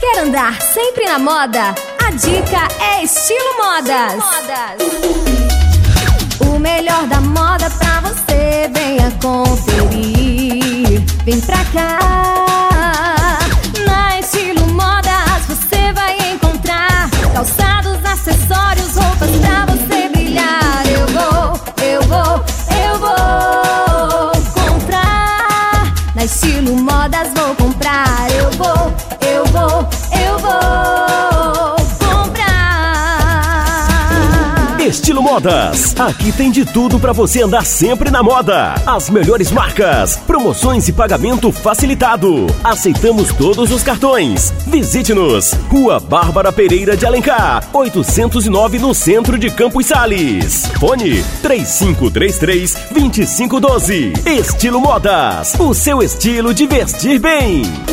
Quer andar sempre na moda? A dica é Estilo Modas. O melhor da moda pra você, venha conferir. Vem pra cá. Na Estilo Modas você vai encontrar calçados, acessórios, roupas pra você brilhar. Eu vou comprar. Na Estilo Modas vou comprar. Eu vou comprar. Estilo Modas. Aqui tem de tudo pra você andar sempre na moda. As melhores marcas, promoções e pagamento facilitado. Aceitamos todos os cartões. Visite-nos. Rua Bárbara Pereira de Alencar, 809 no centro de Campos Sales. Fone 3533-2512. Estilo Modas. O seu estilo de vestir bem.